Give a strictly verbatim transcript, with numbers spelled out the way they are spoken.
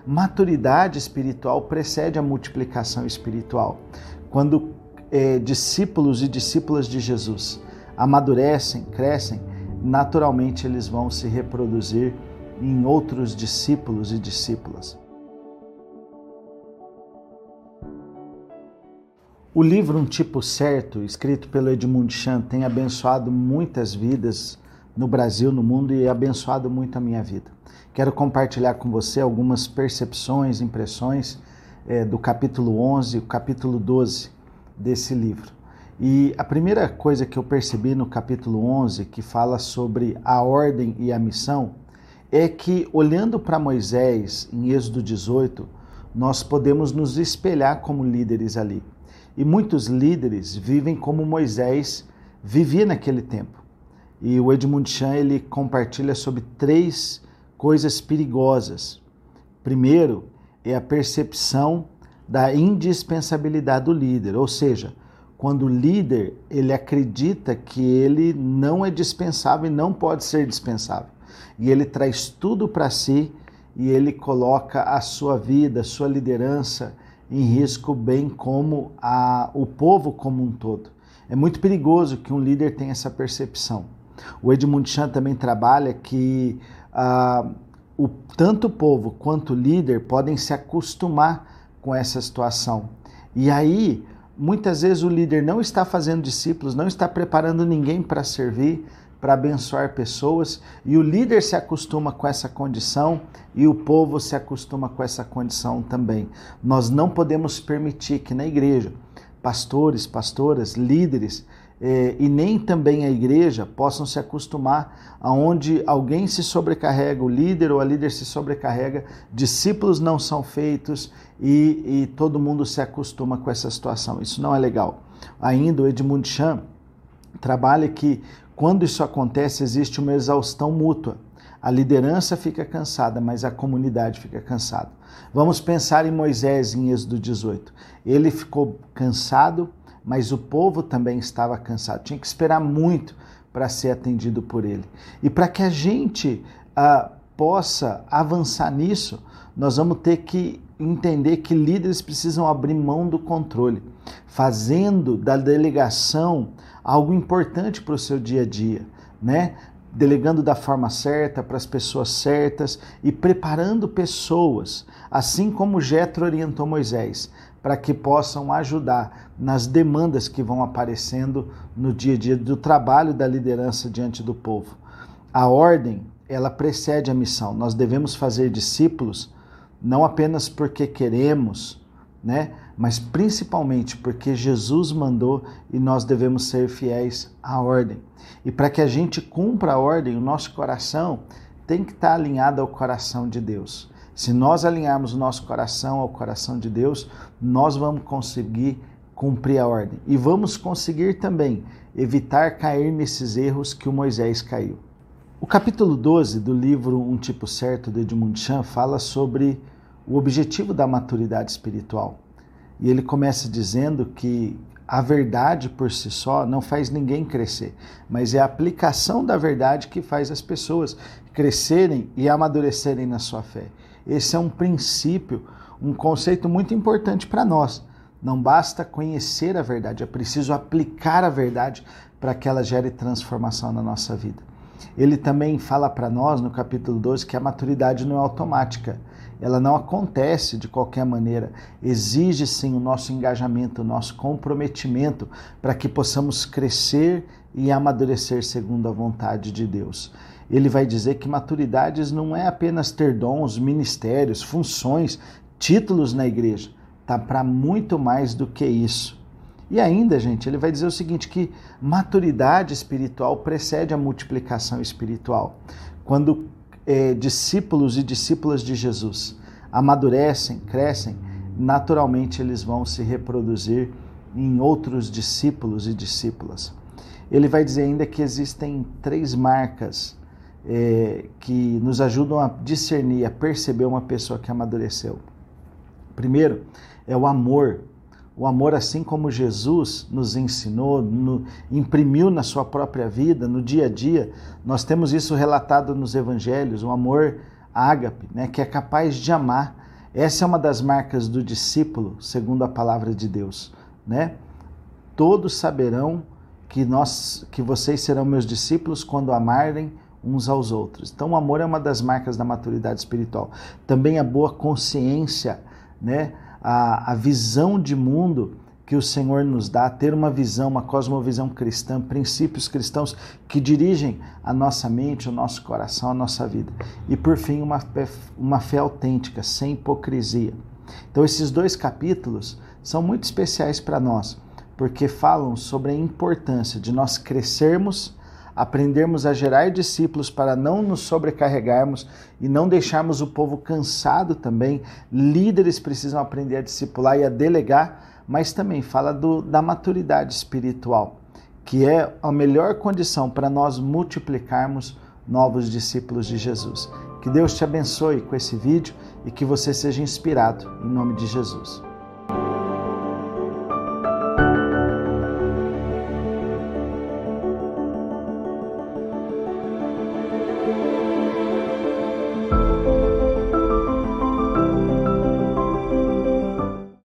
maturidade espiritual precede a multiplicação espiritual. Quando é, discípulos e discípulas de Jesus amadurecem, crescem, naturalmente eles vão se reproduzir em outros discípulos e discípulas. O livro Um Tipo Certo, escrito pelo Edmund Chan, tem abençoado muitas vidas no Brasil, no mundo, e abençoado muito a minha vida. Quero compartilhar com você algumas percepções, impressões é, do capítulo onze, o capítulo doze desse livro. E a primeira coisa que eu percebi no capítulo onze, que fala sobre a ordem e a missão, é que, olhando para Moisés, em Êxodo dezoito, nós podemos nos espelhar como líderes ali. E muitos líderes vivem como Moisés vivia naquele tempo. E o Edmund Chan, ele compartilha sobre três coisas perigosas. Primeiro, é a percepção da indispensabilidade do líder, ou seja, quando o líder ele acredita que ele não é dispensável e não pode ser dispensável. E ele traz tudo para si e ele coloca a sua vida, a sua liderança em risco, bem como a, o povo como um todo. É muito perigoso que um líder tenha essa percepção. O Edmund Chan também trabalha que ah, o, tanto o povo quanto o líder podem se acostumar com essa situação. E aí, muitas vezes o líder não está fazendo discípulos, não está preparando ninguém para servir, para abençoar pessoas, e o líder se acostuma com essa condição e o povo se acostuma com essa condição também. Nós não podemos permitir que na igreja, pastores, pastoras, líderes, eh, e nem também a igreja possam se acostumar aonde alguém se sobrecarrega, o líder ou a líder se sobrecarrega, discípulos não são feitos e, e todo mundo se acostuma com essa situação. Isso não é legal. Ainda o Edmund Chan trabalha que quando isso acontece, existe uma exaustão mútua. A liderança fica cansada, mas a comunidade fica cansada. Vamos pensar em Moisés em Êxodo dezoito. Ele ficou cansado, mas o povo também estava cansado. Tinha que esperar muito para ser atendido por ele. E para que a gente ah, possa avançar nisso, nós vamos ter que entender que líderes precisam abrir mão do controle, fazendo da delegação algo importante para o seu dia a dia, né? Delegando da forma certa, para as pessoas certas e preparando pessoas, assim como Jetro orientou Moisés, para que possam ajudar nas demandas que vão aparecendo no dia a dia do trabalho da liderança diante do povo. A ordem, ela precede a missão. Nós devemos fazer discípulos não apenas porque queremos, né? Mas principalmente porque Jesus mandou e nós devemos ser fiéis à ordem. E para que a gente cumpra a ordem, o nosso coração tem que estar alinhado ao coração de Deus. Se nós alinharmos o nosso coração ao coração de Deus, nós vamos conseguir cumprir a ordem. E vamos conseguir também evitar cair nesses erros que o Moisés caiu. O capítulo doze do livro Um Tipo Certo, de Edmund Chan, fala sobre o objetivo da maturidade espiritual. E ele começa dizendo que a verdade por si só não faz ninguém crescer, mas é a aplicação da verdade que faz as pessoas crescerem e amadurecerem na sua fé. Esse é um princípio, um conceito muito importante para nós. Não basta conhecer a verdade, é preciso aplicar a verdade para que ela gere transformação na nossa vida. Ele também fala para nós, no capítulo doze, que a maturidade não é automática. Ela não acontece de qualquer maneira. Exige sim o nosso engajamento, o nosso comprometimento para que possamos crescer e amadurecer segundo a vontade de Deus. Ele vai dizer que maturidades não é apenas ter dons, ministérios, funções, títulos na igreja. Tá para muito mais do que isso. E ainda, gente, ele vai dizer o seguinte, que maturidade espiritual precede a multiplicação espiritual. Quando é, discípulos e discípulas de Jesus amadurecem, crescem, naturalmente eles vão se reproduzir em outros discípulos e discípulas. Ele vai dizer ainda que existem três marcas é, que nos ajudam a discernir, a perceber uma pessoa que amadureceu. Primeiro é o amor. O amor, assim como Jesus nos ensinou, no, imprimiu na sua própria vida, no dia a dia, nós temos isso relatado nos evangelhos, o amor ágape, né, que é capaz de amar, Essa é uma das marcas do discípulo, segundo a palavra de Deus, né? Todos saberão que, nós, que vocês serão meus discípulos quando amarem uns aos outros. Então o amor é uma das marcas da maturidade espiritual. Também a boa consciência, né? a, a visão de mundo que o Senhor nos dá, ter uma visão, uma cosmovisão cristã, princípios cristãos que dirigem a nossa mente, o nosso coração, a nossa vida. E por fim, uma fé, uma fé autêntica, sem hipocrisia. Então esses dois capítulos são muito especiais para nós, porque falam sobre a importância de nós crescermos, aprendermos a gerar discípulos para não nos sobrecarregarmos e não deixarmos o povo cansado também. Líderes precisam aprender a discipular e a delegar, mas também fala do, da maturidade espiritual, que é a melhor condição para nós multiplicarmos novos discípulos de Jesus. Que Deus te abençoe com esse vídeo e que você seja inspirado em nome de Jesus.